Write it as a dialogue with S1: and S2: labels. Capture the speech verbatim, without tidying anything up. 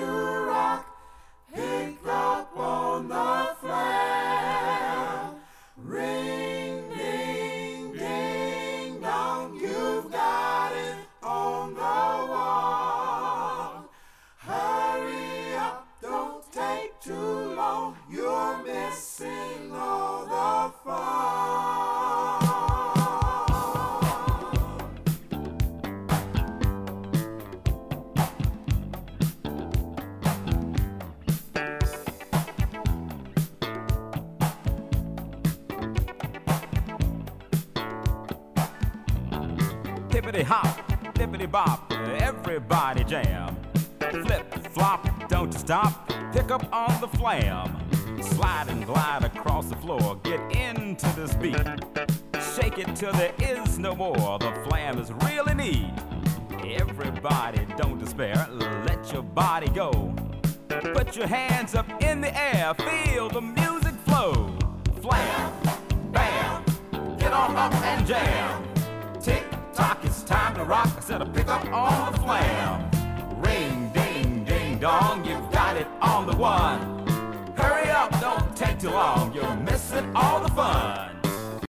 S1: rock. Pick up on the flail. Ring, ding, ding, dong. You've got it on the wall. Hurry up, don't take too long. You're missing all the fun.
S2: Hippity hop, hippity bop, everybody jam. Flip, flop, don't you stop, pick up on the flam. Slide and glide across the floor, get into this beat. Shake it till there is no more, the flam is really neat. Everybody don't despair, let your body go. Put your hands up in the air, feel the music flow. Flam, bam, get on up and jam. Tick tock, it's time to rock. I said, pick up on the flam. Ring, ding, ding, dong, you've got it on the one. Hurry up, don't take too long. You're missing all the fun.